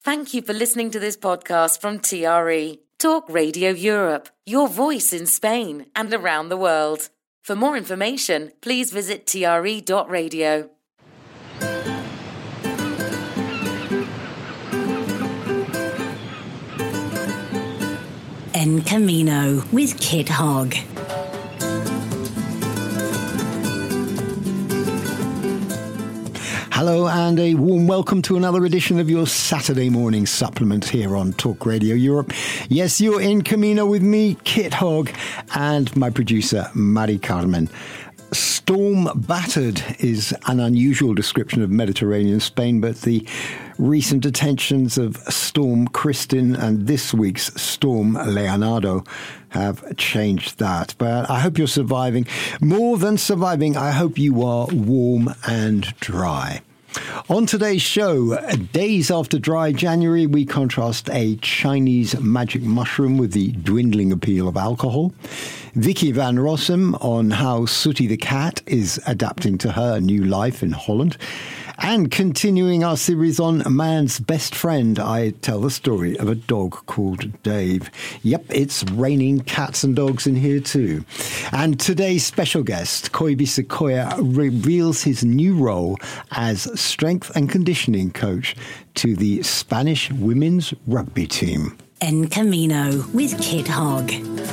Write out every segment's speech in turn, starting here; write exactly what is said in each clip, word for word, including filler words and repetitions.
Thank you for listening to this podcast from T R E, Talk Radio Europe, your voice in Spain and around the world. For more information, please visit T R E dot radio. En Camino with Kit Hogg. Hello and a warm welcome to another edition of your Saturday morning supplement here on Talk Radio Europe. Yes, you're in Camino with me, Kit Hogg, and my producer, Mari Carmen. Storm battered is an unusual description of Mediterranean Spain, but the recent attentions of Storm Kristin and this week's Storm Leonardo have changed that. But I hope you're surviving. More than surviving, I hope you are warm and dry. On today's show, days after dry January, we contrast a Chinese magic mushroom with the dwindling appeal of alcohol. Vicky van Rossum on how Sooty the cat is adapting to her new life in Holland. And continuing our series on man's best friend, I tell the story of a dog called Dave. Yep, it's raining cats and dogs in here too. And today's special guest, Koibi Sequoia, reveals his new role as strength and conditioning coach to the Spanish women's rugby team. En Camino with Kit Hogg.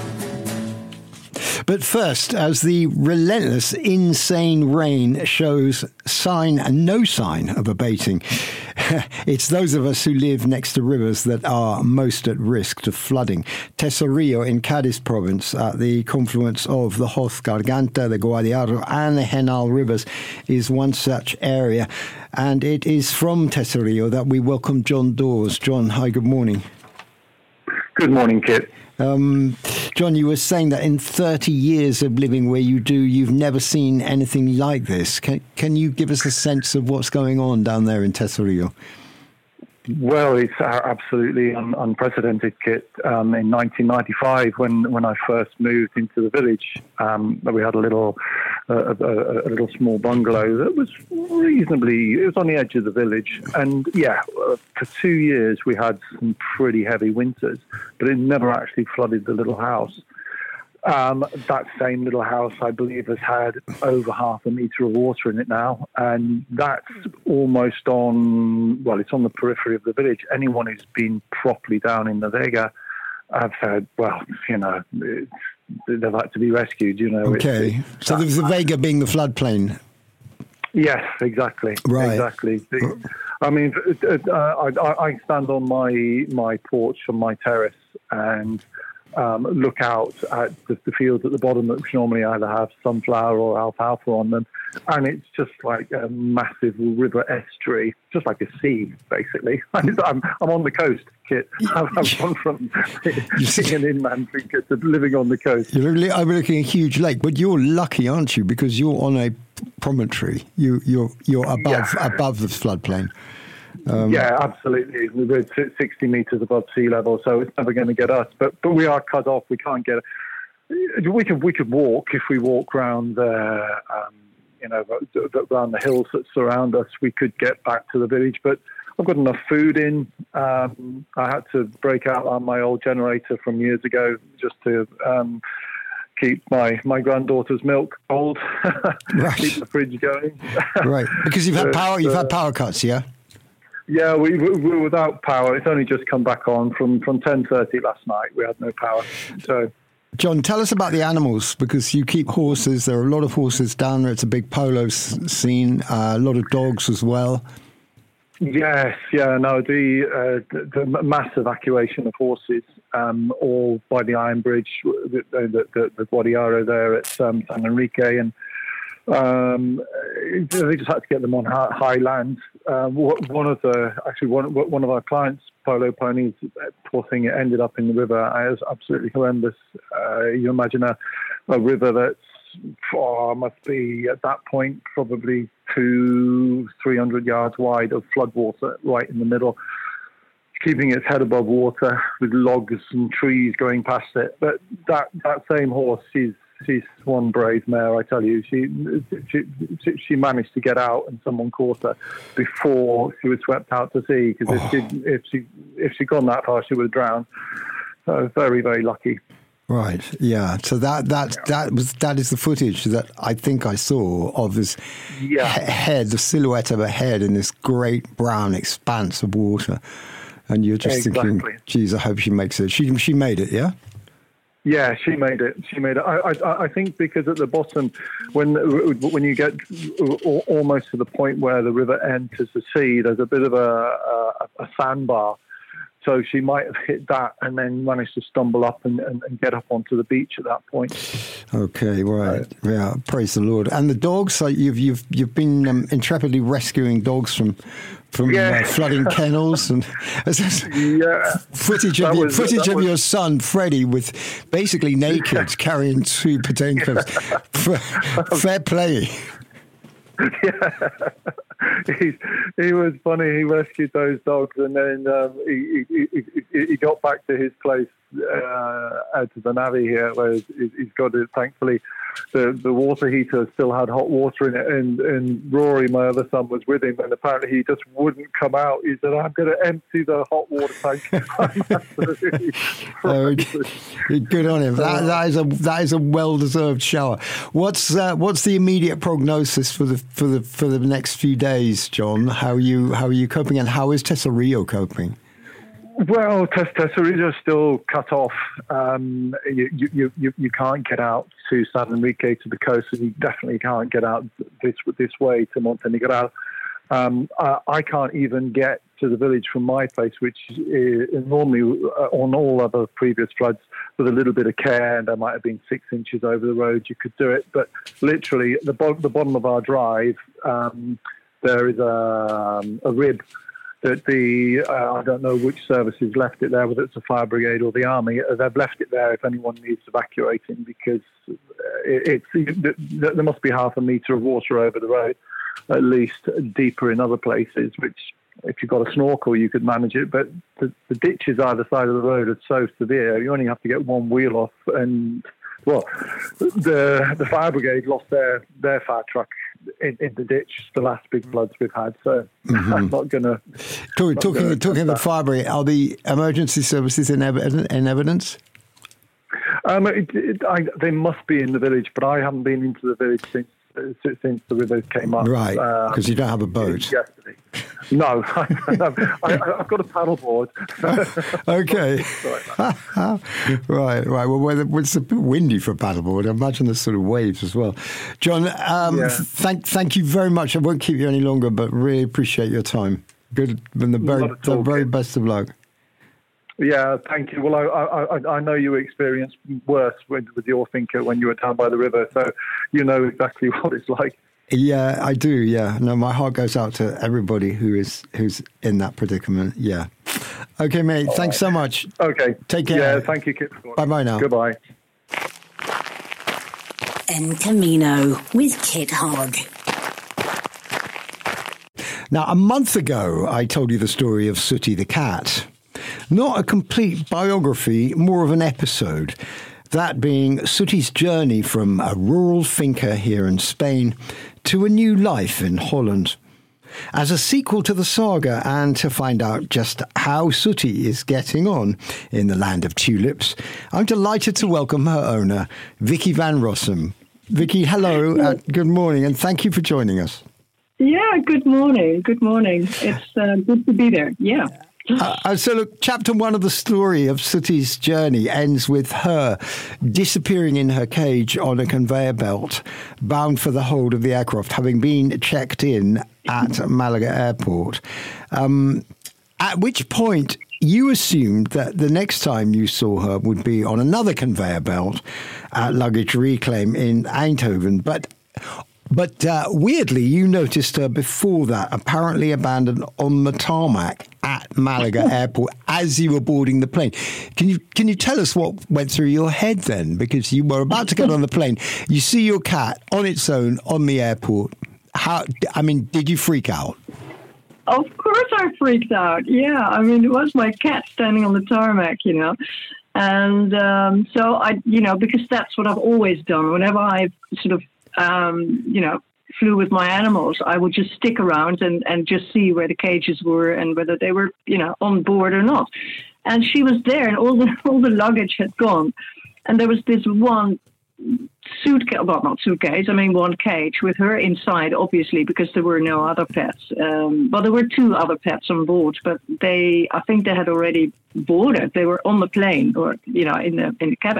But first, as the relentless, insane rain shows sign and no sign of abating, it's those of us who live next to rivers that are most at risk to flooding. Tesorillo in Cádiz province, at the confluence of the Hoz, Garganta, the Guadiaro and the Genal rivers, is one such area. And it is from Tesorillo that we welcome John Dawes. John, hi, good morning. Good morning, Kit. Um, John, you were saying that in thirty years of living where you do, you've never seen anything like this. Can, can you give us a sense of what's going on down there in Tesorillo? Well, it's absolutely un- unprecedented, Kit. Um, in nineteen ninety-five, when, when I first moved into the village, um, we had a little uh, a, a little small bungalow that was reasonably, it was on the edge of the village. And yeah, uh, for two years we had some pretty heavy winters, but it never actually flooded the little house. Um, that same little house, I believe, has had over half a metre of water in it now. And that's almost on, well, it's on the periphery of the village. Anyone who's been properly down in the Vega have said, well, you know, it's, they've had to be rescued, you know. Okay. It's, it's, so there's the Vega being the floodplain. Yes, exactly. Right. Exactly. I mean, uh, I, I stand on my, my porch on my terrace and Um, look out at the, the fields at the bottom, which normally either have sunflower or alfalfa on them, and it's just like a massive river estuary, just like a sea, basically. I'm, I'm on the coast, Kit. I've, I've gone from being an inland drinker to living on the coast. You're overlooking a huge lake, but you're lucky, aren't you? Because you're on a promontory. You, you're you're above yeah. above the floodplain. Um, yeah, absolutely. We're sixty metres above sea level, so it's never going to get us. But but we are cut off. We can't get. We could we could walk if we walk round the um, you know around the hills that surround us. We could get back to the village, but I've got enough food in. Um, I had to break out on my old generator from years ago just to um, keep my, my granddaughter's milk cold, right. keep the fridge going. Right, because you've had power. You've uh, had power cuts, yeah. Yeah, we, we were without power. It's only just come back on from, from ten thirty last night. We had no power. So, John, tell us about the animals, because you keep horses. There are a lot of horses down there. It's a big polo scene. Uh, a lot of dogs as well. Yes, yeah, no, the, uh, the, the mass evacuation of horses, um, all by the Iron Bridge, the, the, the, the Guadiaro there at um, San Enrique, and Um, they just had to get them on high, high land. Uh, one of the actually one one of our clients' polo ponies, poor thing, it ended up in the river. It was absolutely horrendous. Uh, you imagine a, a river that's oh, must be at that point probably two, three hundred yards wide of floodwater right in the middle, keeping its head above water with logs and trees going past it. But that that same horse is she's one brave mare, I tell you. She, she she managed to get out, and someone caught her before she was swept out to sea. Because oh. if she if she if she'd gone that far, she would have drowned. So very very lucky. Right. Yeah. So that that yeah. that was that is the footage that I think I saw of this yeah. he- head, the silhouette of a head in this great brown expanse of water, and you're just exactly. thinking, "Geez, I hope she makes it." She she made it. Yeah. Yeah, she made it. She made it. I, I, I think because at the bottom, when when you get almost to the point where the river enters the sea, there's a bit of a, a, a sandbar. So she might have hit that and then managed to stumble up and, and, and get up onto the beach at that point. Okay, right. Uh, yeah, praise the Lord. And the dogs, so you've you've you've been um, intrepidly rescuing dogs from from yeah. uh, flooding kennels, and yeah. footage of, was, your, footage of was... your son Freddie with basically naked carrying two Potemkins. Fair play. Yeah. He, he was funny. He rescued those dogs, and then um, he, he, he, he got back to his place uh, out to the Navy here, where he's got it. Thankfully, the the water heater still had hot water in it, and, and Rory, my other son, was with him, and apparently he just wouldn't come out. He said, "I'm going to empty the hot water tank." Oh, good on him. That, that is a that is a well deserved shower. What's uh, what's the immediate prognosis for the for the for the next few days, John? How are you how are you coping, and how is Tesorillo coping? Well, Tesorillo is still cut off. Um, you, you, you, you can't get out to San Enrique, to the coast, and you definitely can't get out this this way to Montenegro. Um, I, I can't even get to the village from my place, which is normally uh, on all other previous floods, with a little bit of care, and there might have been six inches over the road, you could do it. But literally, the, bo- the bottom of our drive, um, there is a, um, a rib that the, uh, I don't know which services left it there, whether it's the fire brigade or the army. They've left it there if anyone needs evacuating, because it, it's, it, there must be half a metre of water over the road, at least, deeper in other places, which if you've got a snorkel, you could manage it. But the, the ditches either side of the road are so severe, you only have to get one wheel off. And, well, the the fire brigade lost their, their fire truck in, in the ditch, the last big floods we've had. So mm-hmm. I'm not going to... Talking, talking, talking of the fire brigade, are the emergency services in, ev- in evidence? Um, it, it, I, they must be in the village, but I haven't been into the village since since the river came up. Right, because um, you don't have a boat. Yesterday. No, I, I've got a paddleboard. Okay. right, right. Well, it's a bit windy for a paddleboard. I imagine there's sort of waves as well. John, um, yeah. thank thank you very much. I won't keep you any longer, but really appreciate your time. Good, and the very, the very best of luck. Yeah, thank you. Well, I I, I know you experienced worse with, with your finca when you were down by the river, so you know exactly what it's like. Yeah, I do. Yeah, no, my heart goes out to everybody who is who's in that predicament. Yeah. Okay, mate. All thanks right. so much. Okay. Take care. Yeah, thank you, Kit. Bye bye now. Goodbye. En Camino with Kit Hogg. Now, a month ago, I told you the story of Sooty the cat. Not a complete biography, more of an episode. That being Sooty's journey from a rural finca here in Spain to a new life in Holland. As a sequel to the saga, and to find out just how Sooty is getting on in the land of tulips, I'm delighted to welcome her owner, Vicky van Rossum. Vicky, hello, uh, good morning, and thank you for joining us. Yeah, good morning, good morning. It's uh, good to be there, yeah. Uh, so look, chapter one of the story of Sooty's journey ends with her disappearing in her cage on a conveyor belt, bound for the hold of the aircraft, having been checked in at Malaga Airport. Um, at which point you assumed that the next time you saw her would be on another conveyor belt at Luggage Reclaim in Eindhoven. But But uh, weirdly, you noticed her before that, apparently abandoned on the tarmac at Malaga Airport as you were boarding the plane. Can you can you tell us what went through your head then? Because you were about to get on the plane, you see your cat on its own on the airport. How? I mean, did you freak out? Of course I freaked out, yeah. I mean, it was my cat standing on the tarmac, you know. And um, so I, you know, because that's what I've always done. Whenever I've sort of, um, you know, flew with my animals, I would just stick around and, and just see where the cages were and whether they were, you know, on board or not. And she was there, and all the all the luggage had gone, and there was this one suitcase, well, not suitcase, I mean one cage with her inside, obviously, because there were no other pets. Um, well, there were two other pets on board, but they, I think they had already boarded. They were on the plane, or you know, in the in the cabin.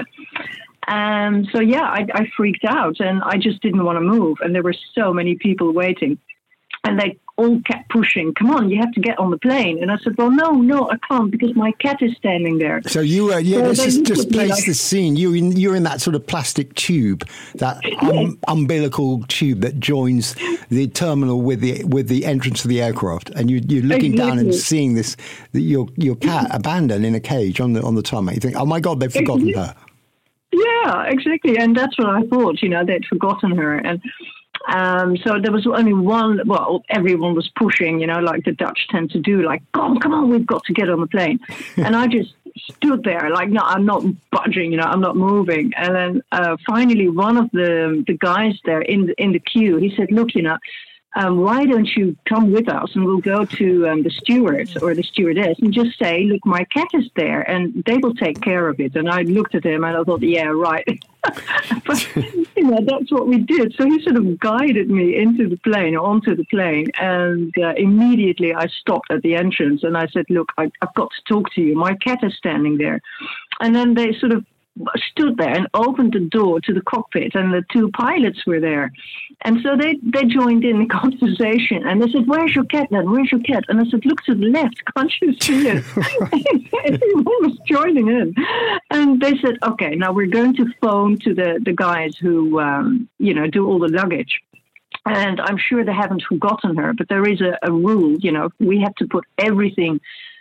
And so, yeah, I, I freaked out, and I just didn't want to move. And there were so many people waiting, and they all kept pushing. Come on, you have to get on the plane. And I said, well, no, no, I can't, because my cat is standing there. So you were, yeah, so let's just, just place like, the scene. You in, you're in that sort of plastic tube, that um, umbilical tube that joins the terminal with the with the entrance of the aircraft, and you, you're looking exactly. down and seeing this your your cat abandoned in a cage on the on the tarmac. You think, oh my God, they've forgotten exactly. her. Yeah, exactly. And that's what I thought, you know, they'd forgotten her. And um, so there was only one, well, everyone was pushing, you know, like the Dutch tend to do, like, come on, come on, we've got to get on the plane. And I just stood there, like, no, I'm not budging, you know, I'm not moving. And then uh, finally one of the the guys there in the, in the queue, he said, look, you know, Um, why don't you come with us, and we'll go to um, the steward or the stewardess and just say, look, my cat is there, and they will take care of it. And I looked at him and I thought, yeah, right. But, you know, that's what we did. So he sort of guided me into the plane, or onto the plane, and uh, immediately I stopped at the entrance and I said, look, I, I've got to talk to you. My cat is standing there. And then they sort of stood there and opened the door to the cockpit, and the two pilots were there. And so they, they joined in the conversation, and they said, where's your cat then? Where's your cat? And I said, look to the left, can't you see it? Everyone was joining in. And they said, okay, now we're going to phone to the, the guys who, um, you know, do all the luggage. And I'm sure they haven't forgotten her, but there is a, a rule, you know, we have to put everything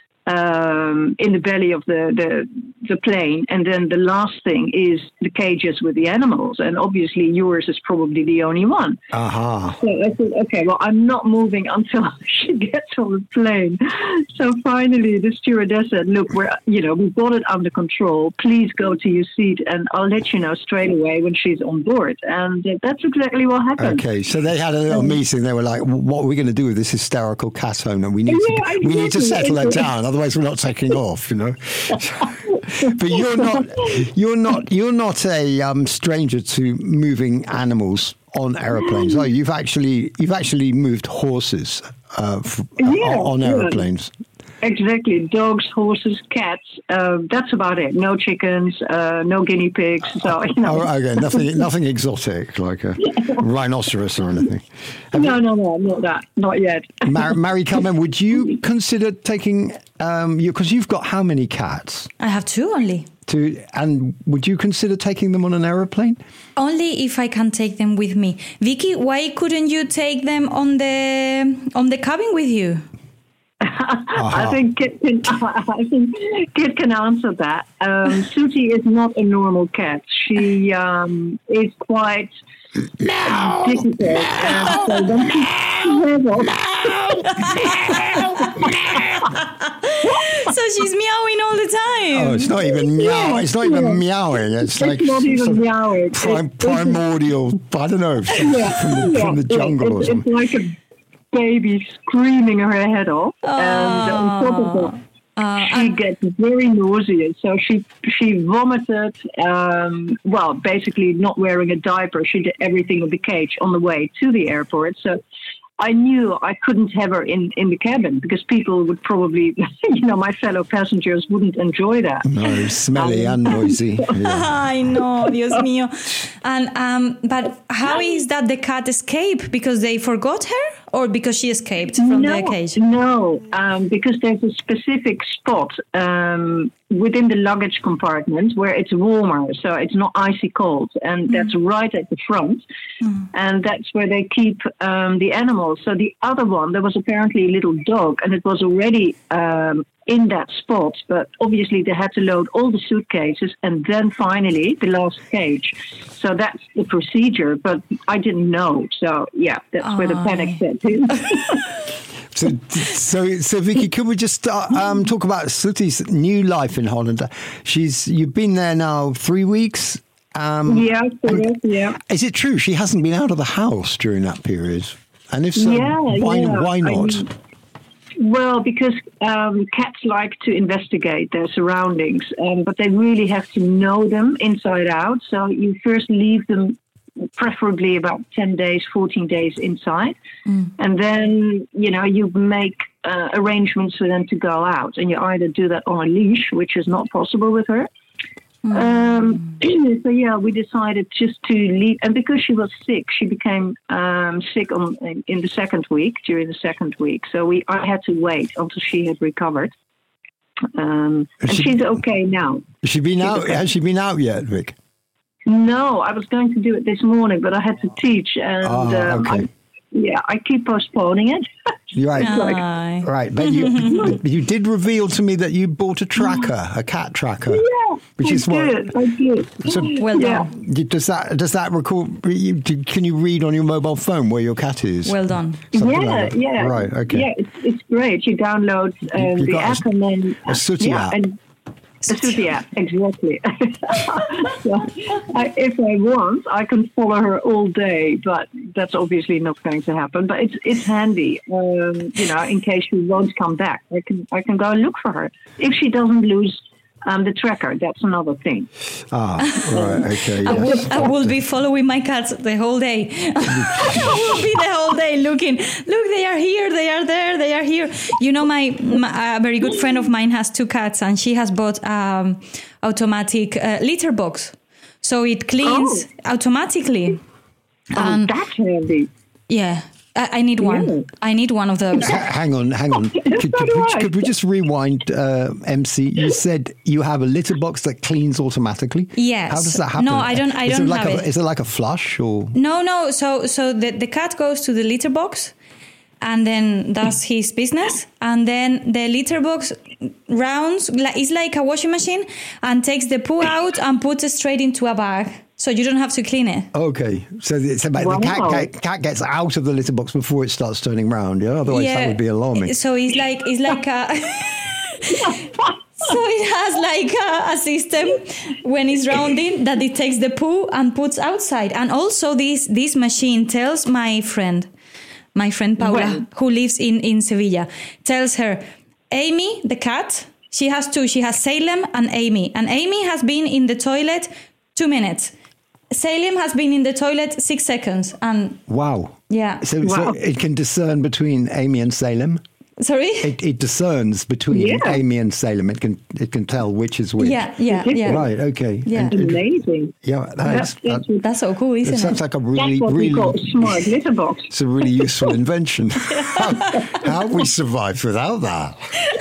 Um, in the belly of the, the the plane, and then the last thing is the cages with the animals, and obviously yours is probably the only one. Uh-huh. So I said, okay, well, I'm not moving until she gets on the plane. So finally the stewardess said, look, we're, you know, we've got it under control. Please go to your seat, and I'll let you know straight away when she's on board. And uh, that's exactly what happened. Okay, so they had a little um, meeting. They were like, what are we going to do with this hysterical cat owner? We need yeah, to exactly. we need to settle her down. Otherwise, we're not taking off, you know. But you're not, you're not, you're not a um, stranger to moving animals on aeroplanes. Oh, you've actually, you've actually moved horses uh, f- yeah, on yeah. aeroplanes. Exactly. Dogs, horses, cats. Uh, that's about it. No chickens, uh, no guinea pigs. So, you know. Oh, okay, nothing, nothing exotic like a rhinoceros or anything. Have no, you, no, no, not that. Not yet. Mar- Mary Carmen, would you consider taking um, you because you've got how many cats? I have two only. Two, and would you consider taking them on an aeroplane? Only if I can take them with me. Vicky, why couldn't you take them on the on the cabin with you? Uh-huh. I think Kit can. I think Kit can answer that. Um, Sooty is not a normal cat. She um, is quite No, difficult. no, and so when she's no, So she's meowing all the time. Oh, it's not even meow. It's not even Yeah. meowing. It's, It's like not even sort of meowing. Prim- It's- it's- primordial. I don't know from, Yeah, from, the, yeah, from the yeah. jungle or It's, something. it's like a baby screaming her head off, and on top of that, Uh, she gets very nauseous. So she she vomited. Um, well, basically not wearing a diaper. She did everything with the cage on the way to the airport. So I knew I couldn't have her in, in the cabin because people would probably, you know, my fellow passengers wouldn't enjoy that. No, smelly Um, and noisy. Yeah. I know, Dios mío. And um, but how is that the cat escaped? Because they forgot her, or because she escaped from no, the cage? No, um, because there's a specific spot um, within the luggage compartment where it's warmer, so it's not icy cold, and mm. that's right at the front, mm. and that's where they keep um, the animals. So the other one, there was apparently a little dog, and it was already um, in that spot, but obviously they had to load all the suitcases and then finally the last cage. So that's the procedure, but I didn't know. So yeah, that's Aww. where the panic set in. So, so, so Vicky, could we just start, um, talk about Soetie's new life in Holland? She's you've been there now three weeks. Um, yeah, correct, yeah. Is it true she hasn't been out of the house during that period? And if so, yeah, why yeah. why not? I mean, well, because um, cats like to investigate their surroundings, um, but they really have to know them inside out. So you first leave them preferably about ten days, fourteen days inside. Mm. And then, you know, you make uh, arrangements for them to go out. And you either do that on a leash, which is not possible with her. Mm. Um, so, yeah, we decided just to leave. And because she was sick, she became um, sick on, in the second week, during the second week. So we I had to wait until she had recovered. Um, and she, she's okay now. Has she been she's out? Okay. Has she been out yet, Vic? No, I was going to do it this morning, but I had to teach, and oh, um, okay. I, yeah, I keep postponing it. Right, like, right. But you, you did reveal to me that you bought a tracker, a cat tracker. Yeah, which I is did. what. I did. So, well yeah. done. Does that does that record? Can you read on your mobile phone where your cat is? Well done. Something yeah, like that. yeah. Right. Okay. Yeah, it's, it's great. You download um, you the got app a, and then a Sooty yeah, app. And, a Sooty app, exactly. So I, if I want, I can follow her all day, but that's obviously not going to happen. But it's it's handy, um, you know, in case she won't come back. I can I can go and look for her if she doesn't lose um, the tracker. That's another thing. Ah, right, okay. I, Yes. will, I will be following my cats the whole day. I will be the whole day looking. Look, they are here, they are there, they are here. You know, my, my a very good friend of mine has two cats, and she has bought um automatic uh, litter box, so it cleans Oh. automatically. Oh, Um, that's handy. Yeah. I I need one. Yeah. I need one of those. Ha- hang on, hang on. Could, could, So do we, I. could we just rewind, uh, M C? You said you have a litter box that cleans automatically. Yes. How does that happen? No, I don't- I is don't it like have a, it. Is it like a flush or? No, no. So, so the, the cat goes to the litter box, and then does his business, and then the litter box rounds. Like it's like a washing machine, and takes the poo out and puts it straight into a bag, so you don't have to clean it. Okay, so it's about the cat, Wow. cat cat gets out of the litter box before it starts turning round. Yeah, otherwise that would be alarming. So it's like it's like a. So it has like a, a system when it's rounding that it takes the poo and puts outside, and also this this machine tells my friend. My friend Paula, Well. who lives in, in Sevilla, tells her, Amy, the cat, she has two. She has Salem and Amy. And Amy has been in the toilet two minutes. Salem has been in the toilet six seconds. And Wow. yeah. So, Wow. so it can discern between Amy and Salem. Sorry? It, it discerns between Yeah. Amy and Salem. It can it can tell which is which. Yeah, yeah, yeah. Right. Okay. Yeah. And it- Amazing. yeah. That, That's, is, that's, that, That's so cool, it isn't sounds it? like a really that's what we call a really. smart litter box. It's a really useful invention. how, how have we survived without that?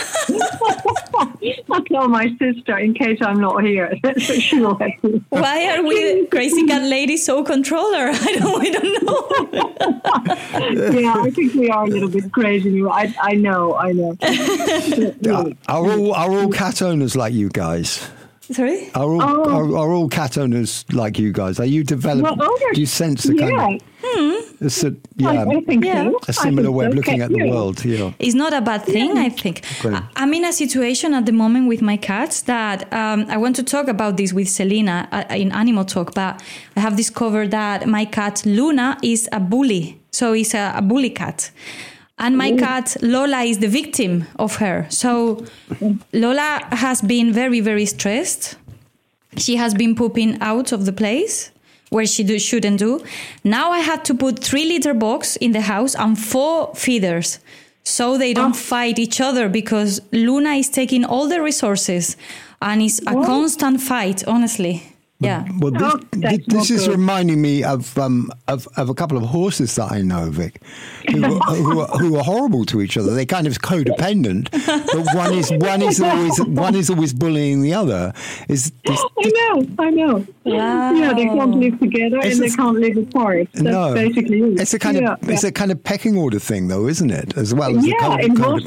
I'll tell my sister in case I'm not here. So she will have to. Why are we crazy cat lady so controller? I don't, I don't know. Yeah, I think we are a little bit crazy. I, I know, I know. Are, are all are all cat owners like you guys? Sorry? Are all Oh. are, are all cat owners like you guys? Are you developing? Well, owners- do you sense the kind yeah, of it's a, yeah, I, I think Yeah. so. a similar I think way of so. looking at the Yeah. world? Yeah. It's not a bad thing, I think. Okay. I- I'm in a situation at the moment with my cats that um, I want to talk about this with Selena uh, in Animal Talk, but I have discovered that my cat Luna is a bully. So he's a, a bully cat. And my cat Lola is the victim of her. So Lola has been very, very stressed. She has been pooping out of the place where she do, shouldn't do. Now I had to put three litter box in the house and four feeders so they don't fight each other, because Luna is taking all the resources and it's a What? constant fight, honestly. Yeah. Well, this, Oh, that's thi- this not is good. reminding me of, um, of of a couple of horses that I know, Vic, who, are- who, are, who are horrible to each other. They're kind of codependent, but one is one is always one is always bullying the other. Is this, I know, I know. Wow. Yeah, they can't live together It's and they a- can't live apart. That's no, basically it. it's a kind yeah, of it's yeah. a kind of pecking order thing, though, isn't it? As well as Yeah, the code, in code horses.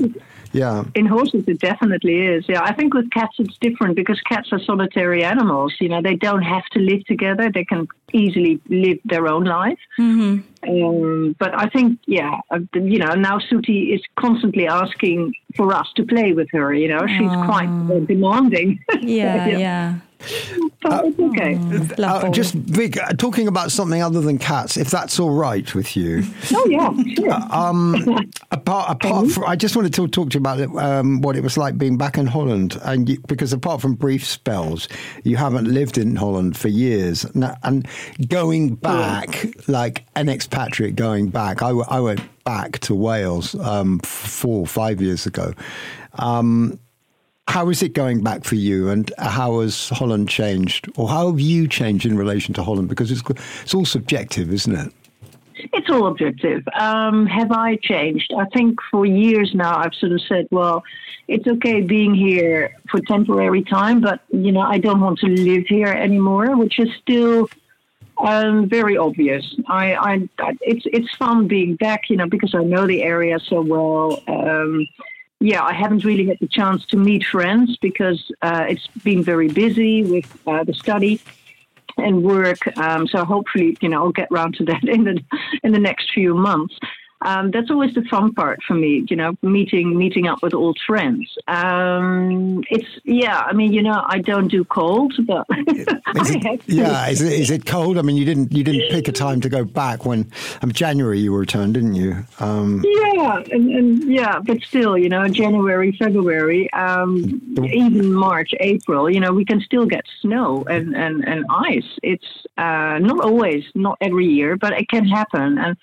Yeah. In horses, it definitely is. Yeah, I think with cats, it's different because cats are solitary animals. You know, they don't have to live together. They can easily live their own life. Mm-hmm. Um, but I think, yeah, uh, you know, now Sooty is constantly asking for us to play with her. You know, she's Aww. quite uh, demanding. Yeah, yeah. yeah. But it's okay. Uh, just Vic, uh, talking about something other than cats, if that's all right with you. Oh yeah, sure. Um, apart, apart from, I just wanted to talk to you about it, um, what it was like being back in Holland, and you, because apart from brief spells, you haven't lived in Holland for years, and, and going back, yeah. like an expatriate going back, I, w- I went back to Wales um, four or five years ago. Um, How is it going back for you, and how has Holland changed, or how have you changed in relation to Holland? Because it's it's all subjective, isn't it? It's all objective. Um, have I changed? I think for years now I've sort of said, well, it's okay being here for temporary time, but, you know, I don't want to live here anymore, which is still um, very obvious. I, I, it's, it's fun being back, you know, because I know the area so well. Um, Yeah, I haven't really had the chance to meet friends because uh, it's been very busy with uh, the study and work. Um, so hopefully, you know, I'll get round to that in the in the next few months. Um, that's always the fun part for me, you know, meeting meeting up with old friends. Um, it's yeah, I mean, you know, I don't do cold, but is it, I have to. Yeah, is it is it cold? I mean, you didn't you didn't pick a time to go back when um, January you returned, didn't you? Um, yeah, and, and yeah, but still, you know, January, February, um, even March, April, you know, we can still get snow and and, and ice. It's uh, not always, not every year, but it can happen. And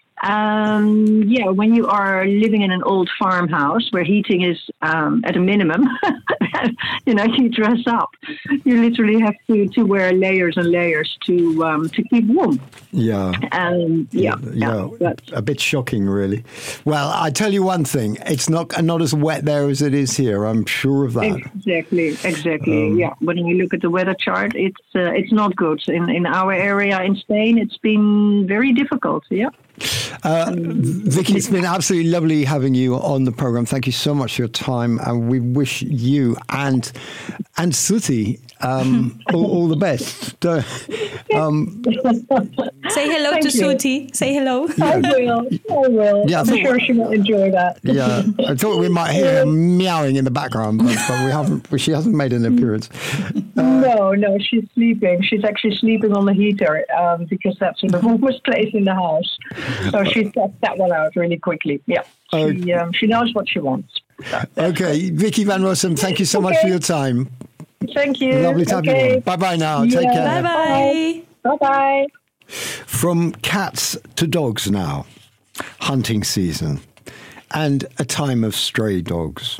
Um, yeah, when you are living in an old farmhouse where heating is um, at a minimum, you know, you dress up. You literally have to, to wear layers and layers to um, to keep warm. Yeah. Um, yeah. Yeah. yeah a bit shocking, really. Well, I tell you one thing: it's not not as wet there as it is here. I'm sure of that. Exactly. Exactly. Um, yeah. When we look at the weather chart, it's uh, it's not good in in our area in Spain. It's been very difficult. Yeah. Uh, Vicky, it's been absolutely lovely having you on the program. Thank you so much for your time, and we wish you and and Sooty um, all, all the best. Uh, um, Say hello Thank to you. Sooty. Say hello. I will. I will. Yeah, I I'm thought- sure she will enjoy that. yeah, I thought we might hear her meowing in the background, but, but we haven't. She hasn't made an appearance. Uh, No, no, she's sleeping. She's actually sleeping on the heater um, because that's the warmest place in the house. So she's got that one out really quickly. Yeah, she, um, she knows what she wants. So, Okay, Vicky Van Rossum, thank you so much Okay. for your time. thank you. Lovely to have you Okay. on. Bye bye now. Take Yeah. care. Bye bye. Bye bye. From cats to dogs now, hunting season, and a time of stray dogs.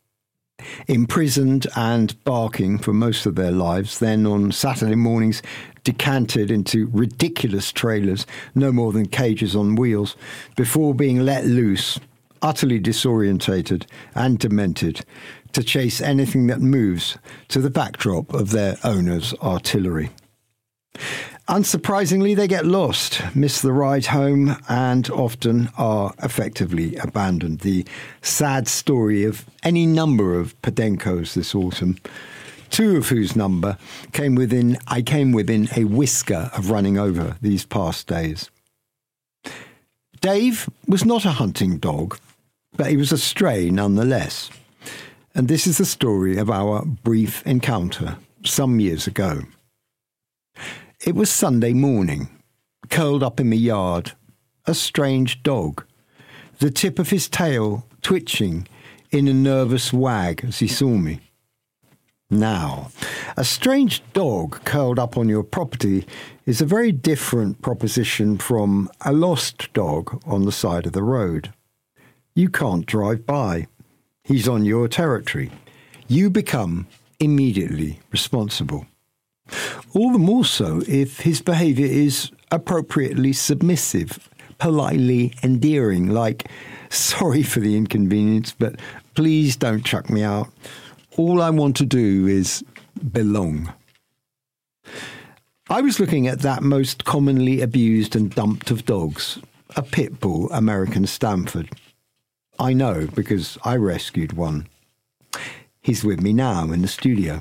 Imprisoned and barking for most of their lives, then on Saturday mornings decanted into ridiculous trailers, no more than cages on wheels, before being let loose, utterly disorientated and demented, to chase anything that moves to the backdrop of their owner's artillery. Unsurprisingly, they get lost, miss the ride home, and often are effectively abandoned. The sad story of any number of Podencos this autumn, two of whose number came within, I came within a whisker of running over these past days. Dave was not a hunting dog, but he was a stray nonetheless. And this is the story of our brief encounter some years ago. It was Sunday morning, curled up in the yard, a strange dog, the tip of his tail twitching in a nervous wag as he saw me. Now, a strange dog curled up on your property is a very different proposition from a lost dog on the side of the road. You can't drive by. He's on your territory. You become immediately responsible. All the more so if his behaviour is appropriately submissive, politely endearing, like, sorry for the inconvenience, but please don't chuck me out. All I want to do is belong. I was looking at that most commonly abused and dumped of dogs, a pit bull American Stamford. I know because I rescued one. He's with me now in the studio.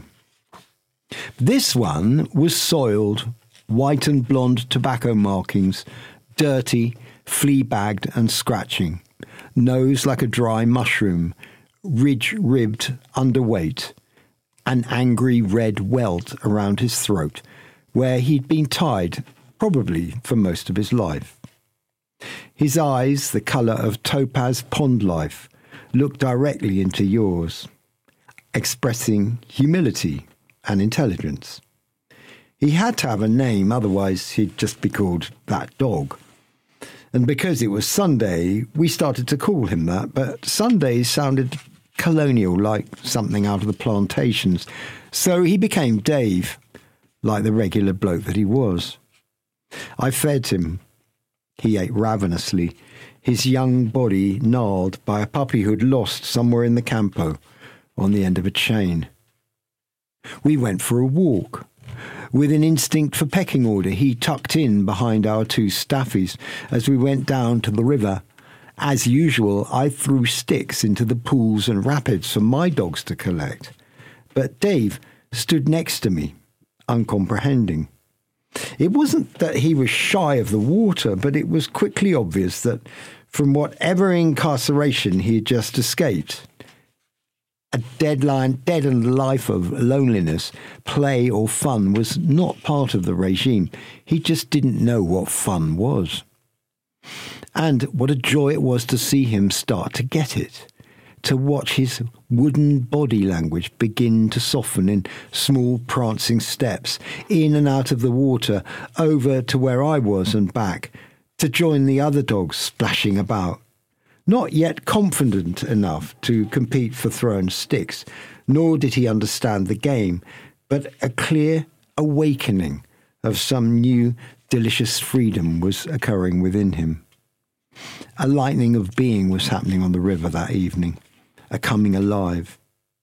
This one was soiled, white and blonde tobacco markings, dirty, flea-bagged and scratching, nose like a dry mushroom, ridge-ribbed, underweight, an angry red welt around his throat, where he'd been tied, probably for most of his life. His eyes, the colour of topaz pond life, looked directly into yours, expressing humility and intelligence. He had to have a name, otherwise he'd just be called that dog. And because it was Sunday, we started to call him that, but Sundays sounded colonial, like something out of the plantations. So he became Dave, like the regular bloke that he was. I fed him. He ate ravenously, his young body gnarled by a puppy who'd lost somewhere in the campo on the end of a chain. We went for a walk. With an instinct for pecking order, he tucked in behind our two staffies as we went down to the river. As usual, I threw sticks into the pools and rapids for my dogs to collect. But Dave stood next to me, uncomprehending. It wasn't that he was shy of the water, but it was quickly obvious that from whatever incarceration he had just escaped, a deadline, deadened life of loneliness, play or fun was not part of the regime. He just didn't know what fun was. And what a joy it was to see him start to get it, to watch his wooden body language begin to soften in small prancing steps, in and out of the water, over to where I was and back, to join the other dogs splashing about. Not yet confident enough to compete for thrown sticks, nor did he understand the game, but a clear awakening of some new, delicious freedom was occurring within him. A lightening of being was happening on the river that evening, a coming alive.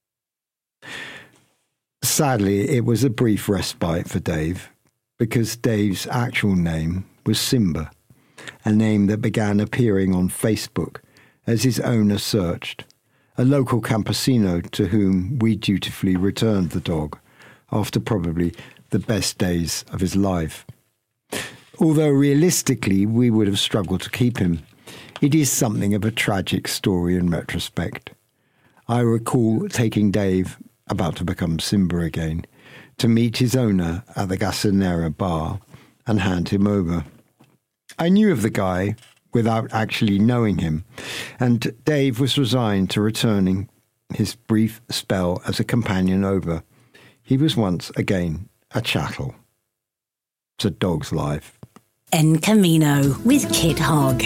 Sadly, it was a brief respite for Dave, because Dave's actual name was Simba, a name that began appearing on Facebook as his owner searched, a local campesino to whom we dutifully returned the dog after probably the best days of his life. Although realistically we would have struggled to keep him, it is something of a tragic story in retrospect. I recall taking Dave, about to become Simba again, to meet his owner at the Gassonera bar and hand him over. I knew of the guy without actually knowing him, and Dave was resigned to returning his brief spell as a companion over. He was once again a chattel. It's a dog's life. En Camino with Kit Hogg.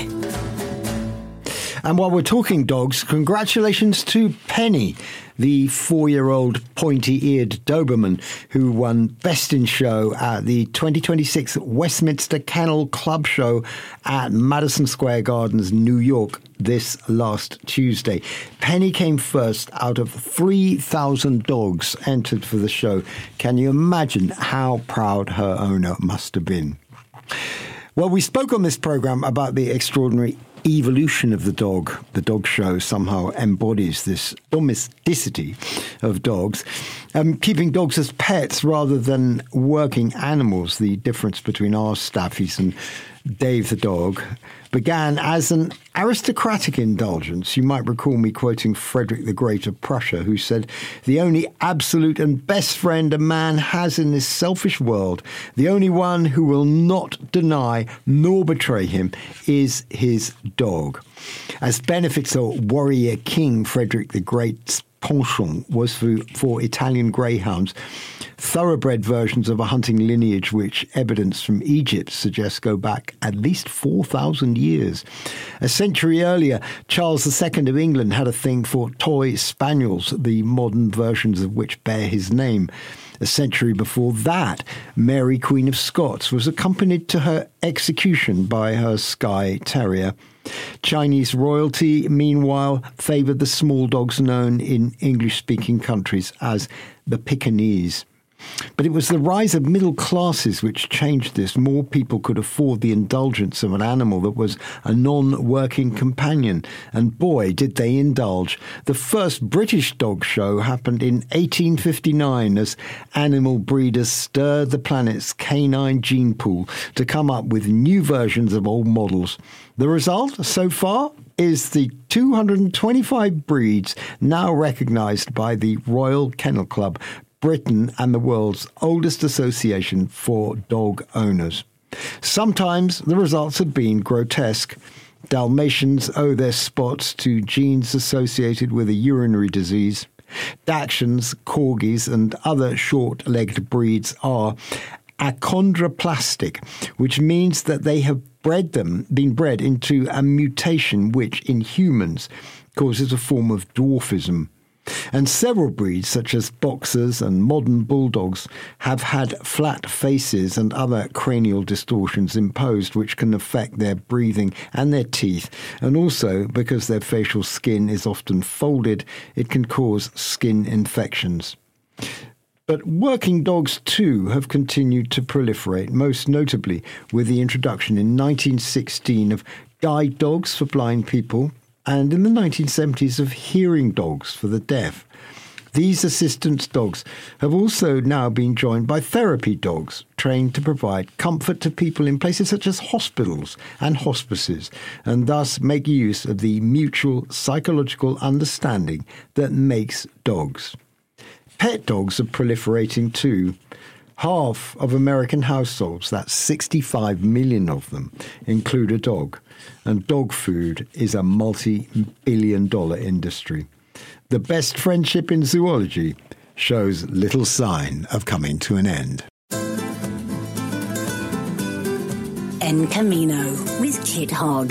And while we're talking dogs, congratulations to Penny, the four-year-old pointy-eared Doberman who won Best in Show at the twenty twenty-six Westminster Kennel Club Show at Madison Square Gardens, New York, this last Tuesday. Penny came first out of three thousand dogs entered for the show. Can you imagine how proud her owner must have been? Well, we spoke on this programme about the extraordinary evolution of the dog. The dog show somehow embodies this domesticity of dogs, um, keeping dogs as pets rather than working animals. The difference between our staffies and Dave the dog began as an aristocratic indulgence. You might recall me quoting Frederick the Great of Prussia, who said, "The only absolute and best friend a man has in this selfish world, the only one who will not deny nor betray him, is his dog." As benefits of warrior king Frederick the Great's penchant was for, for Italian greyhounds, thoroughbred versions of a hunting lineage which evidence from Egypt suggests go back at least four thousand years. A century earlier, Charles the Second of England had a thing for toy spaniels, the modern versions of which bear his name. A century before that, Mary, Queen of Scots, was accompanied to her execution by her Skye Terrier. Chinese royalty, meanwhile, favoured the small dogs known in English-speaking countries as the Pekingese. But it was the rise of middle classes which changed this. More people could afford the indulgence of an animal that was a non-working companion. And boy, did they indulge. The first British dog show happened in eighteen fifty-nine as animal breeders stirred the planet's canine gene pool to come up with new versions of old models. The result, so far, is the two hundred twenty-five breeds now recognised by the Royal Kennel Club, Britain, and the world's oldest association for dog owners. Sometimes the results have been grotesque. Dalmatians owe their spots to genes associated with a urinary disease. Dachshunds, Corgis, and other short-legged breeds are achondroplastic, which means that they have bred them, been bred into a mutation which, in humans, causes a form of dwarfism. And several breeds, such as boxers and modern bulldogs, have had flat faces and other cranial distortions imposed, which can affect their breathing and their teeth. And also, because their facial skin is often folded, it can cause skin infections. But working dogs, too, have continued to proliferate, most notably with the introduction in nineteen sixteen of guide dogs for blind people, and in the nineteen seventies of hearing dogs for the deaf. These assistance dogs have also now been joined by therapy dogs, trained to provide comfort to people in places such as hospitals and hospices, and thus make use of the mutual psychological understanding that makes dogs. Pet dogs are proliferating too. Half of American households, that's sixty-five million of them, include a dog. And dog food is a multi-billion dollar industry. The best friendship in zoology shows little sign of coming to an end. En Camino with Kit Hogg.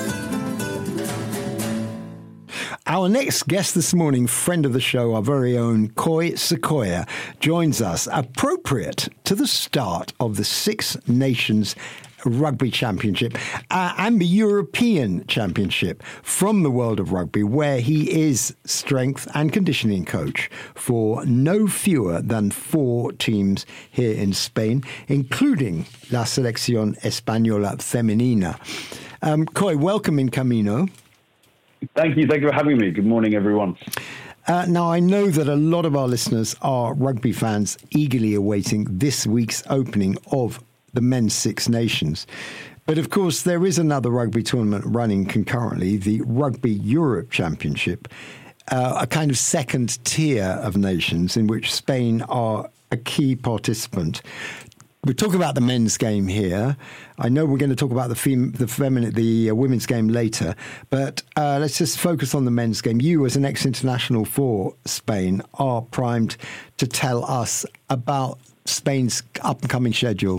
Our next guest this morning, friend of the show, our very own Koi Sequoia, joins us appropriate to the start of the Six Nations Rugby Championship uh, and the European Championship from the world of rugby, where he is strength and conditioning coach for no fewer than four teams here in Spain, including La Selección Española Femenina. Um, Koi, welcome in Camino. Thank you. Thank you for having me. Good morning, everyone. Uh, now, I know that a lot of our listeners are rugby fans eagerly awaiting this week's opening of the Men's Six Nations. But, of course, there is another rugby tournament running concurrently, the Rugby Europe Championship, uh, a kind of second tier of nations in which Spain are a key participant. We're talking about the men's game here. I know we're going to talk about the fem- the feminine, the uh, women's game later, but uh, let's just focus on the men's game. You, as an ex-international for Spain, are primed to tell us about Spain's up-and-coming schedule.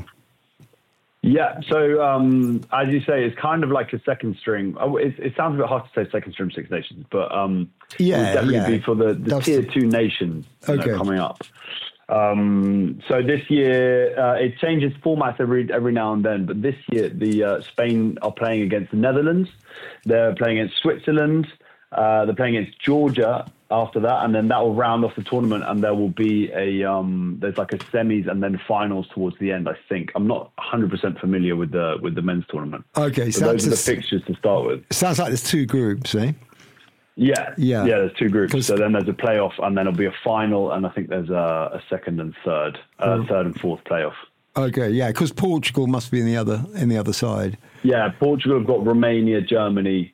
Yeah, so um, as you say, it's kind of like a second string. Oh, it, it sounds a bit hard to say second string Six Nations, but um, yeah, it would definitely yeah. be for the, the tier two nations okay. know, coming up. Um, so this year, uh, it changes formats every every now and then, but this year, the uh, Spain are playing against the Netherlands. They're playing against Switzerland. Uh, they're playing against Georgia after that, and then that will round off the tournament, and there will be a um, there's like a semis and then finals towards the end. I think I'm not one hundred percent familiar with the with the men's tournament. Okay, so so those are the fixtures to start with. Sounds like there's two groups, eh? Yeah, yeah, yeah. There's two groups. So then there's a playoff, and then it'll be a final, and I think there's a, a second and third, uh, oh. third and fourth playoff. Okay, yeah, because Portugal must be in the other in the other side. Yeah, Portugal have got Romania, Germany.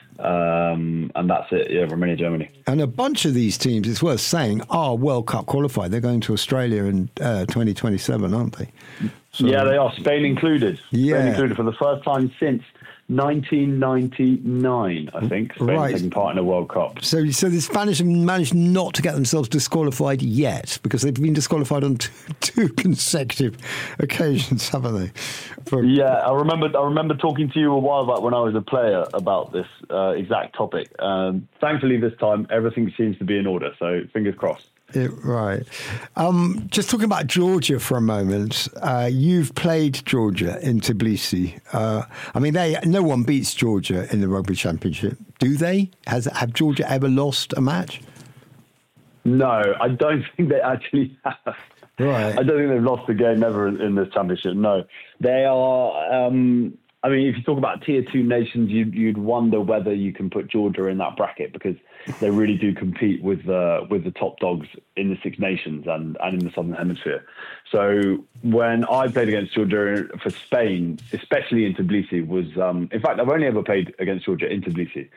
Um, and that's it, yeah, Romania, Germany. And a bunch of these teams, it's worth saying, are World Cup qualified. They're going to Australia in uh, twenty twenty-seven, aren't they? So, yeah, they are, Spain included. Yeah. Spain included for the first time since nineteen ninety-nine, I think. Spain right. taking part in a World Cup. So, so the Spanish have managed not to get themselves disqualified yet, because they've been disqualified on two, two consecutive occasions, haven't they? For, yeah, I remember. I remember talking to you a while back when I was a player about this uh, exact topic. Um, thankfully, this time everything seems to be in order. So, fingers crossed. Yeah, right. Um, just talking about Georgia for a moment. Uh, you've played Georgia in Tbilisi. Uh, I mean, they no one beats Georgia in the Rugby Championship, do they? Has have Georgia ever lost a match? No, I don't think they actually have. Right. I don't think they've lost a game ever in, in this championship. No, they are. Um, I mean, if you talk about tier two nations, you'd, you'd wonder whether you can put Georgia in that bracket because they really do compete with uh, with the top dogs in the Six Nations and, and in the Southern Hemisphere. So when I played against Georgia for Spain, especially in Tbilisi, was um, in fact I've only ever played against Georgia in Tbilisi.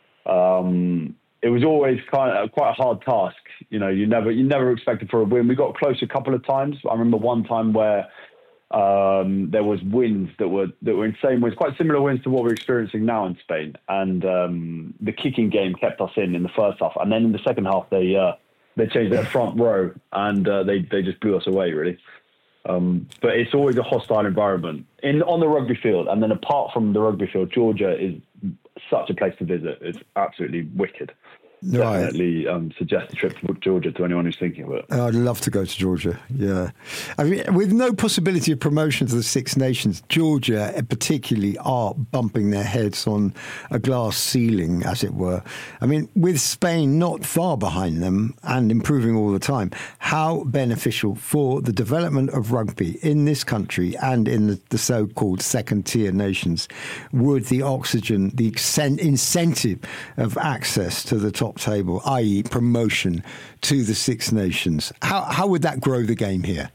Um, it was always kind of quite a hard task. You know, you never you never expected for a win. We got close a couple of times. I remember one time where um, there was wins that were that were insane wins, quite similar wins to what we're experiencing now in Spain. And um, the kicking game kept us in in the first half, and then in the second half they uh, they changed their front row and uh, they they just blew us away really. Um, but it's always a hostile environment in on the rugby field, and then apart from the rugby field, Georgia is such a place to visit. It's absolutely wicked. Right. Definitely um, suggest a trip to Georgia to anyone who's thinking of it. I'd love to go to Georgia, yeah. I mean, with no possibility of promotion to the Six Nations, Georgia particularly are bumping their heads on a glass ceiling, as it were. I mean, with Spain not far behind them and improving all the time, how beneficial for the development of rugby in this country and in the, the so-called second-tier nations would the oxygen, the incentive of access to the top table, that is promotion to the Six Nations. How how would that grow the game here?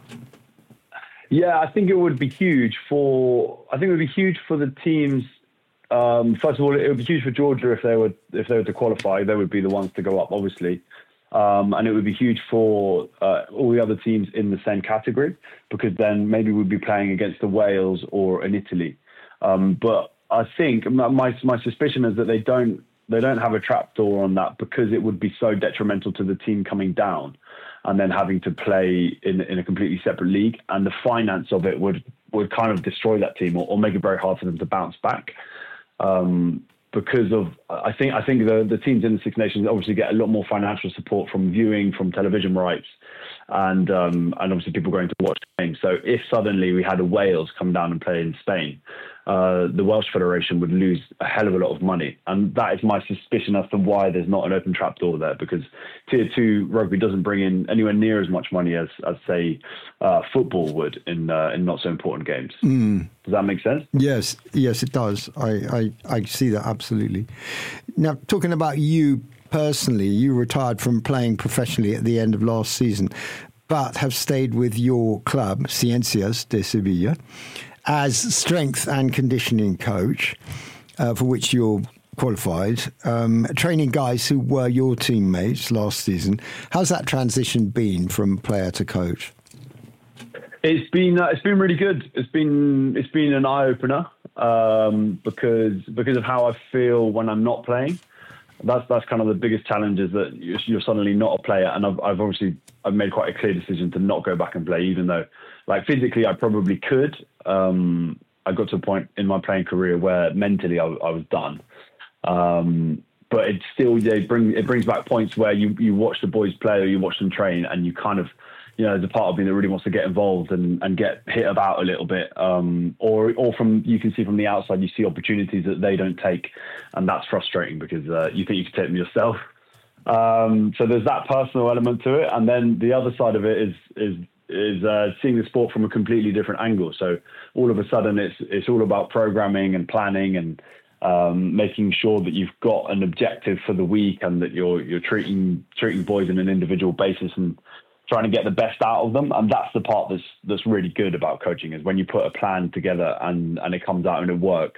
Yeah, I think it would be huge for. I think it would be huge for the teams. Um, first of all, it would be huge for Georgia if they were if they were to qualify. They would be the ones to go up, obviously, um, and it would be huge for uh, all the other teams in the same category because then maybe we'd be playing against the Wales or an Italy. Um, but I think my my suspicion is that they don't. They don't have a trapdoor on that because it would be so detrimental to the team coming down and then having to play in in a completely separate league. And the finance of it would, would kind of destroy that team or, or make it very hard for them to bounce back. Um, because of, I think, I think the, the teams in the Six Nations obviously get a lot more financial support from viewing, from television rights, and um, and obviously people going to watch games. So if suddenly we had a Wales come down and play in Spain, uh, the Welsh Federation would lose a hell of a lot of money. And that is my suspicion as to why there's not an open trapdoor there, because Tier two rugby doesn't bring in anywhere near as much money as, as say, uh, football would in uh, in not so important games. Mm. Does that make sense? Yes, yes, it does. I, I, I see that absolutely. Now, talking about you personally, you retired from playing professionally at the end of last season, but have stayed with your club, Ciencias de Sevilla, as strength and conditioning coach, uh, for which you're qualified, um, training guys who were your teammates last season. How's that transition been from player to coach? It's been uh, it's been really good. It's been it's been an eye opener um, because because of how I feel when I'm not playing. That's that's kind of the biggest challenge, is that you're, you're suddenly not a player, and I've, I've obviously I've made quite a clear decision to not go back and play, even though, like, physically I probably could. Um, I got to a point in my playing career where mentally I, I was done, um, but it still yeah, it brings it brings back points where you you watch the boys play or you watch them train, and you kind of, you know, there's a part of me that really wants to get involved and, and get hit about a little bit. Um, or or from you can see from the outside, you see opportunities that they don't take. And that's frustrating because uh, you think you can take them yourself. Um, so there's that personal element to it. And then the other side of it is is is uh, seeing the sport from a completely different angle. So all of a sudden it's it's all about programming and planning and um, making sure that you've got an objective for the week and that you're you're treating treating boys on an individual basis and trying to get the best out of them. And that's the part that's that's really good about coaching, is when you put a plan together and, and it comes out and it works.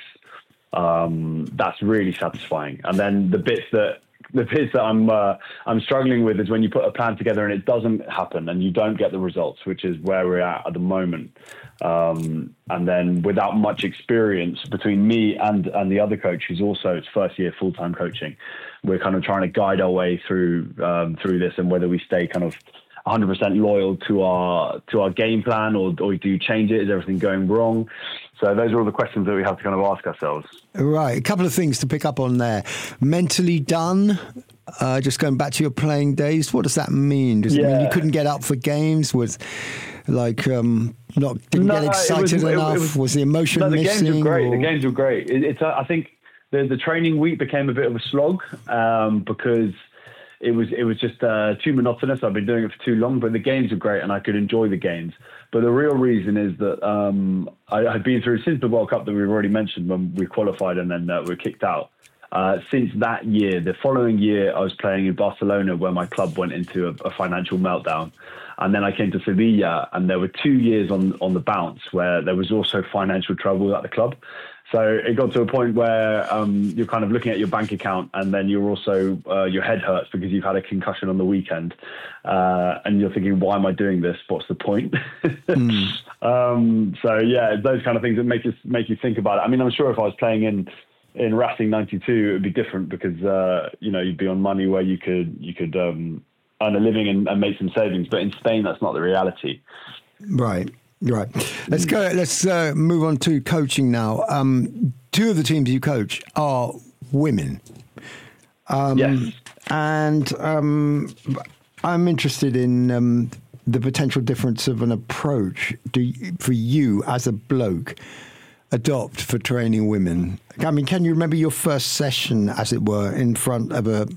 Um, that's really satisfying. And then the bits that the bits that I'm uh, I'm struggling with is when you put a plan together and it doesn't happen and you don't get the results, which is where we're at at the moment. Um, and then without much experience between me and and the other coach, who's also his first year full-time coaching, we're kind of trying to guide our way through um, through this, and whether we stay kind of one hundred percent loyal to our to our game plan, or, or do you change it? Is everything going wrong? So those are all the questions that we have to kind of ask ourselves. Right. A couple of things to pick up on there. Mentally done, uh, just going back to your playing days, what does that mean? Does yeah. it mean you couldn't get up for games? Was like um, not didn't no, get excited it was, enough? It was, was the emotion no, the missing? Games were great. Or? The games were great. It, it's uh, I think the the training week became a bit of a slog um, because it was it was just uh, too monotonous. I've been doing it for too long, but the games were great and I could enjoy the games. But the real reason is that um, I had been through, since the World Cup that we've already mentioned when we qualified and then uh, we were kicked out. Uh, since that year, the following year, I was playing in Barcelona where my club went into a, a financial meltdown. And then I came to Sevilla and there were two years on, on the bounce where there was also financial trouble at the club. So it got to a point where um, you're kind of looking at your bank account and then you're also, uh, your head hurts because you've had a concussion on the weekend. Uh, and you're thinking, why am I doing this? What's the point? mm. um, so yeah, those kind of things that make you, make you think about it. I mean, I'm sure if I was playing in, in Racing ninety-two, it would be different because, uh, you know, you'd be on money where you could, you could um, earn a living and, and make some savings. But in Spain, that's not the reality. Right. Right. Let's go. Let's uh, move on to coaching now. Um, two of the teams you coach are women. Um, yes. And um, I'm interested in um, the potential difference of an approach do you, for you as a bloke adopt for training women. I mean, can you remember your first session, as it were, in front of a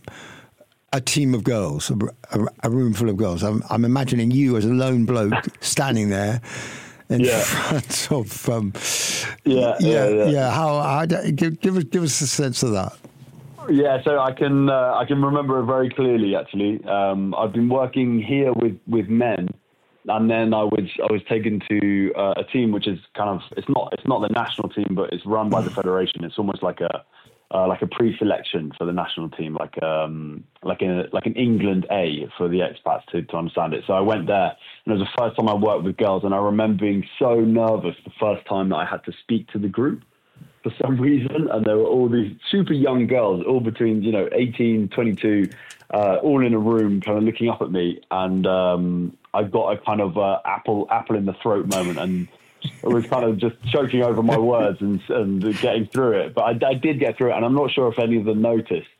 a team of girls, a, a room full of girls? I'm, I'm imagining you as a lone bloke standing there in yeah. front of. Um, yeah, yeah, yeah, yeah. yeah. How? how give, give us give us a sense of that. Yeah, so I can uh, I can remember it very clearly. Actually, um, I've been working here with, with men, and then I was I was taken to uh, a team which is kind of it's not it's not the national team, but it's run by the federation. It's almost like a Uh, like a pre-selection for the national team, like um, like a like an England A for the expats to, to understand it. So I went there, and it was the first time I worked with girls, and I remember being so nervous the first time that I had to speak to the group for some reason, and there were all these super young girls, all between you know eighteen, twenty-two, uh, all in a room, kind of looking up at me, and um, I got a kind of uh, apple apple in the throat moment, and I was kind of just choking over my words and, and getting through it. But I, I did get through it, and I'm not sure if any of them noticed.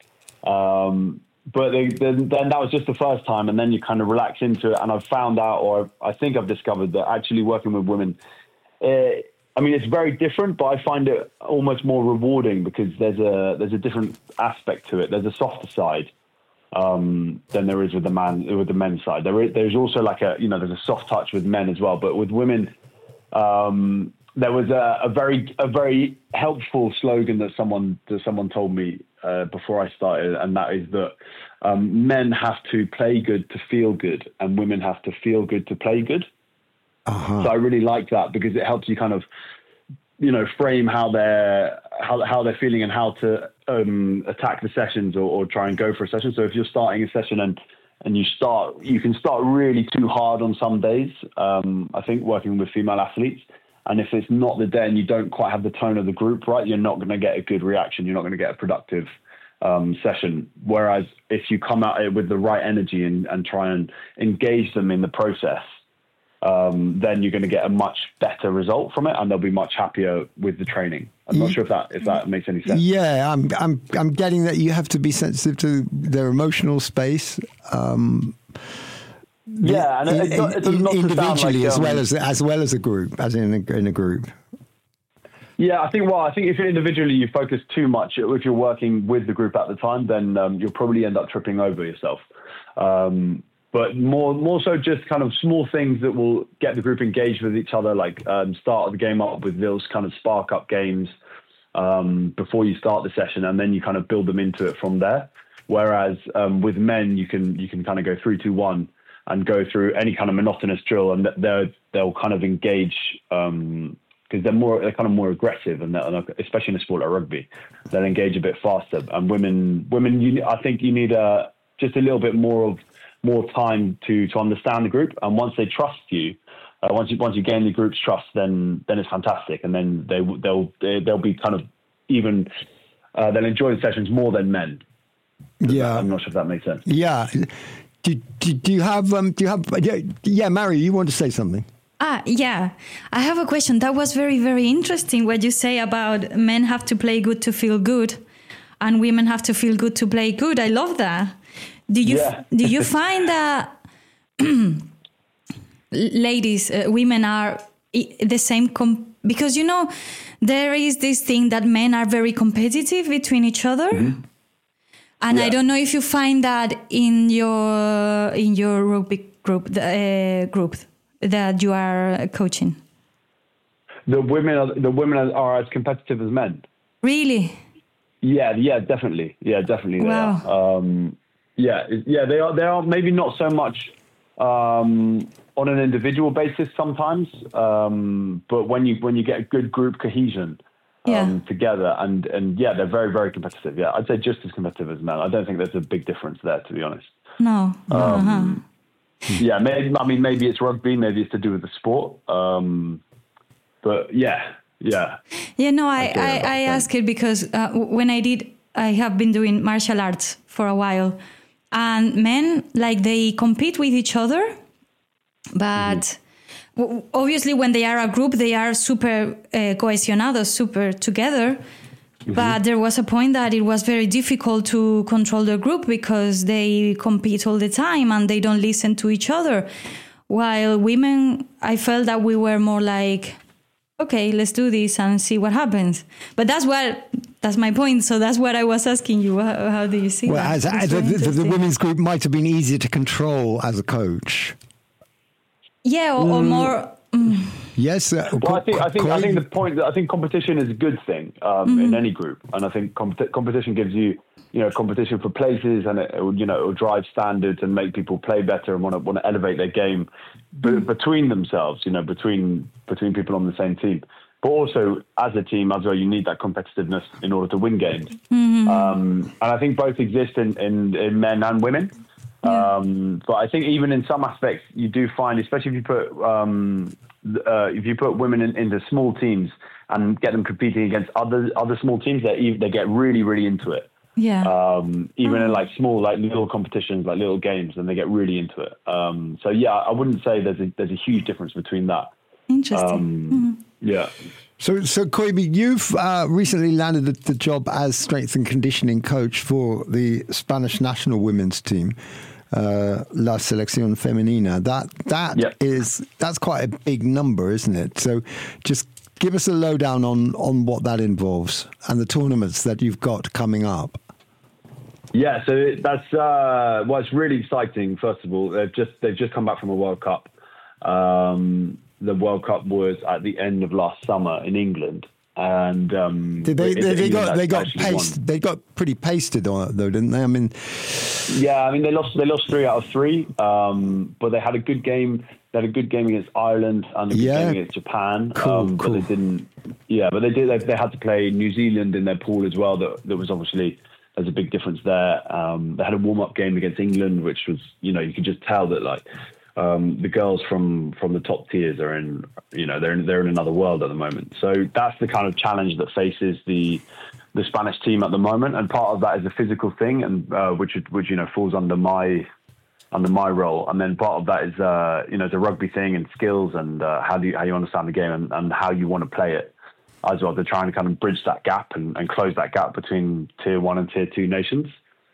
Um, but they, then, then that was just the first time, and then you kind of relax into it. And I've found out, or I think I've discovered, that actually working with women, uh, I mean, it's very different, but I find it almost more rewarding because there's a there's a different aspect to it. There's a softer side um, than there is with the man with the men's side. There is, there's also like a you know there's a soft touch with men as well, but with women. Um, there was a, a very a very helpful slogan that someone that someone told me uh, before I started, and that is that um, men have to play good to feel good, and women have to feel good to play good. Uh-huh. So I really like that because it helps you kind of you know frame how they're how how they're feeling and how to um, attack the sessions or, or try and go for a session. So if you're starting a session and And you start, you can start really too hard on some days. Um, I think working with female athletes, and if it's not the day and you don't quite have the tone of the group right, you're not going to get a good reaction. You're not going to get a productive um, session. Whereas if you come at it with the right energy and, and try and engage them in the process, um, then you're going to get a much better result from it, and they'll be much happier with the training. I'm not sure if that if that makes any sense. Yeah, I'm I'm I'm getting that you have to be sensitive to their emotional space. Um, yeah, and it, it, it, not individually like, as um, well as as well as a group, as in a, in a group. Yeah, I think. Well, I think if you're individually, you focus too much. If you're working with the group at the time, then um, you'll probably end up tripping over yourself. Um, But more, more so, just kind of small things that will get the group engaged with each other, like um, start the game up with those kind of spark up games um, before you start the session, and then you kind of build them into it from there. Whereas um, with men, you can you can kind of go three, two, one, and go through any kind of monotonous drill, and they're they'll kind of engage because um, they're more they're kind of more aggressive, and especially in a sport like rugby, they'll engage a bit faster. And women, women, you, I think you need a just a little bit more of more time to, to understand the group. And once they trust you, uh, once you, once you gain the group's trust, then, then it's fantastic. And then they, they'll, they'll be kind of even, uh, they'll enjoy the sessions more than men. Yeah. I'm not sure if that makes sense. Yeah. Do, do, do you have, um, do you have, yeah, yeah, Mary, you want to say something? Ah, yeah. I have a question. That was very, very interesting what you say about men have to play good to feel good and women have to feel good to play good. I love that. Do you yeah. do you find that ladies, uh, women are the same? Com- because, you know, there is this thing that men are very competitive between each other. Mm-hmm. And Yeah. I don't know if you find that in your in your rugby group, the uh, group that you are coaching. The women are, the women are as competitive as men. Really? Yeah, yeah, definitely. Yeah, definitely. They Wow. are. Um, yeah, yeah, they are. They are maybe not so much um, on an individual basis sometimes, um, but when you when you get a good group cohesion um, Yeah. together, and and yeah, they're very very competitive. Yeah, I'd say just as competitive as men. I don't think there's a big difference there, to be honest. No. Um, uh-huh. Yeah, maybe. I mean, maybe it's rugby. Maybe it's to do with the sport. Um, but yeah, yeah. Yeah, no, I, Okay, I, about I that. ask it because uh, w- when I did, I have been doing martial arts for a while. And men, like, they compete with each other. But w- obviously, when they are a group, they are super uh, cohesionados, super together. But there was a point that it was very difficult to control the group because they compete all the time and they don't listen to each other. While women, I felt that we were more like, okay, let's do this and see what happens. But that's what that's my point. So that's what I was asking you. How, how do you see Well, that? as, It's as very the, the, the interesting. women's group might have been easier to control as a coach. Yeah, or, or more. Mm, Yes. Uh, Well, I think I think I Corey? think the point that I think competition is a good thing um, in any group, and I think compet- competition gives you, you know, competition for places, and it, it will, you know, it will drive standards and make people play better and want to want to elevate their game b- between themselves, you know, between between people on the same team. But also as a team as well, you need that competitiveness in order to win games, um, and I think both exist in in, in men and women. Um, but I think even in some aspects, you do find, especially if you put um, uh, if you put women in, into small teams and get them competing against other other small teams, they ev- they get really really into it. yeah. Um, even in like small like little competitions, like little games, and they get really into it. Um, so yeah, I wouldn't say there's a there's a huge difference between that. Interesting. Um, Yeah. So, so Koibi, you've uh, recently landed the, the job as strength and conditioning coach for the Spanish national women's team, uh, La Selección Femenina. That that Yep. is that's quite a big number, isn't it? So, just give us a lowdown on on what that involves and the tournaments that you've got coming up. Yeah, so that's uh, well, it's really exciting. First of all, they've just they've just come back from a World Cup. Um, the World Cup was at the end of last summer in England, and um, Did they? it- They, they England got they got actually won. pasted. They got pretty pasted on it though, didn't they? I mean, Yeah, I mean they lost they lost three out of three, um, but they had a good game. They had a good game against Ireland and a good Yeah. game against Japan. Cool, um, but cool. they didn't. Yeah, but they did. They, they had to play New Zealand in their pool as well. That that was obviously there's a big difference there. Um, they had a warm up game against England, which was you know you could just tell that like um, the girls from from the top tiers are in you know they're in, they're in another world at the moment. So that's the kind of challenge that faces the the Spanish team at the moment, and part of that is a physical thing, and uh, which which you know falls under my under my role, and then part of that is uh, you know the rugby thing and skills and uh, how do you how you understand the game and, and how you want to play it as well. They're trying to kind of bridge that gap and, and close that gap between tier one and tier two nations.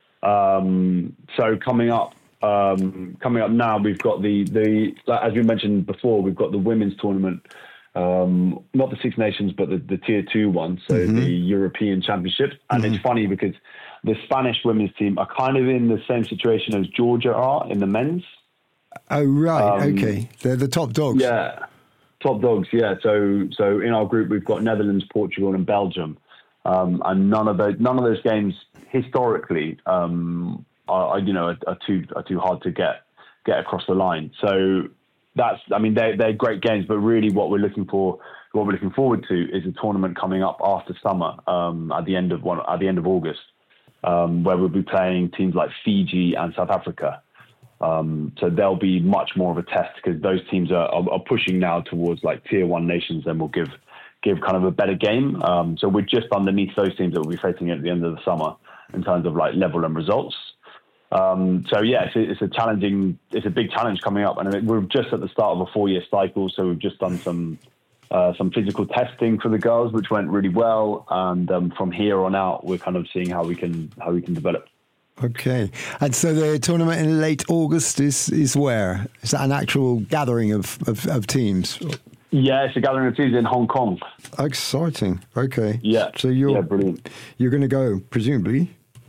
Um, so coming up, um, coming up now, we've got the the like, as we mentioned before, we've got the women's tournament. Um, not the Six Nations, but the, the tier two one, so Mm-hmm. the European Championships. And it's funny because the Spanish women's team are kind of in the same situation as Georgia are in the men's. oh right, Um, okay, they're the top dogs. Yeah, top dogs. Yeah. So so in our group we've got Netherlands, Portugal, and Belgium, um, and none of those none of those games historically um, are, are you know are, are too are too hard to get get across the line. So that's I mean they they're great games, but really what we're looking for. What we're looking forward to is a tournament coming up after summer, um, at the end of one, at the end of August, um, where we'll be playing teams like Fiji and South Africa. Um, so there'll be much more of a test because those teams are, are, are pushing now towards like tier one nations, and will give give kind of a better game. Um, so we're just underneath those teams that we'll be facing at the end of the summer in terms of like level and results. Um, so yeah, it's a, it's a challenging, it's a big challenge coming up, and I mean, we're just at the start of a four-year cycle. So we've just done some. Uh, some physical testing for the girls, which went really well, and um, from here on out, we're kind of seeing how we can how we can develop. Okay, and so the tournament in late August is is where? Is that an actual gathering of of, of teams? Yeah, it's a gathering of teams in Hong Kong. Exciting. Okay. Yeah. So you're yeah, brilliant. you're going to go presumably.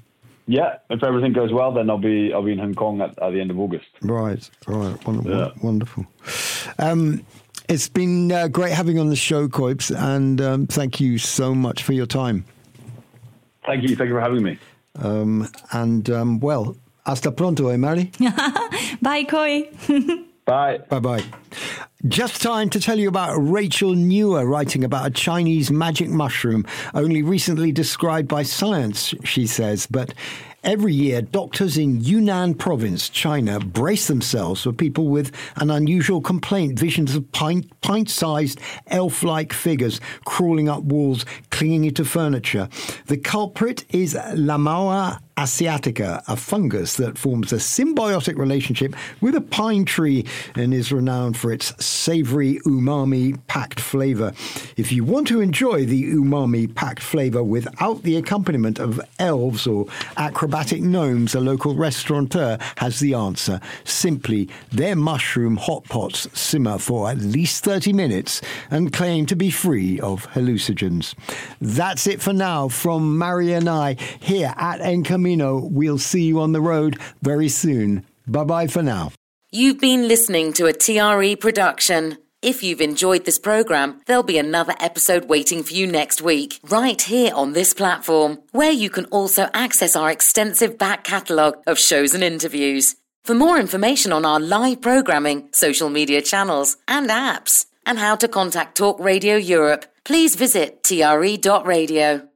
Yeah, if everything goes well, then I'll be I'll be in Hong Kong at, at the end of August. Right, right, wonderful. Yeah. wonderful. Um, it's been uh, great having you on the show, Koips, and um, thank you so much for your time. Thank you, thank you for having me. Um, and um, well, hasta pronto, eh, Mary? Bye, Koi. Bye. Bye-bye. Just time to tell you about Rachel Newer writing about a Chinese magic mushroom only recently described by science, she says. But every year, doctors in Yunnan province, China, brace themselves for people with an unusual complaint, visions of pint, pint-sized elf-like figures crawling up walls, clinging into furniture. The culprit is Lamaua asiatica, a fungus that forms a symbiotic relationship with a pine tree and is renowned for its savoury umami-packed flavour. If you want to enjoy the umami-packed flavour without the accompaniment of elves or acrobatic gnomes, a local restaurateur has the answer. Simply, their mushroom hot pots simmer for at least thirty minutes and claim to be free of hallucinogens. That's it for now from Mary and I here at En Camino. We'll see you on the road very soon. Bye-bye for now. You've been listening to a T R E production. If you've enjoyed this programme, there'll be another episode waiting for you next week, right here on this platform, where you can also access our extensive back catalogue of shows and interviews. For more information on our live programming, social media channels and apps, and how to contact Talk Radio Europe, please visit T R E dot radio.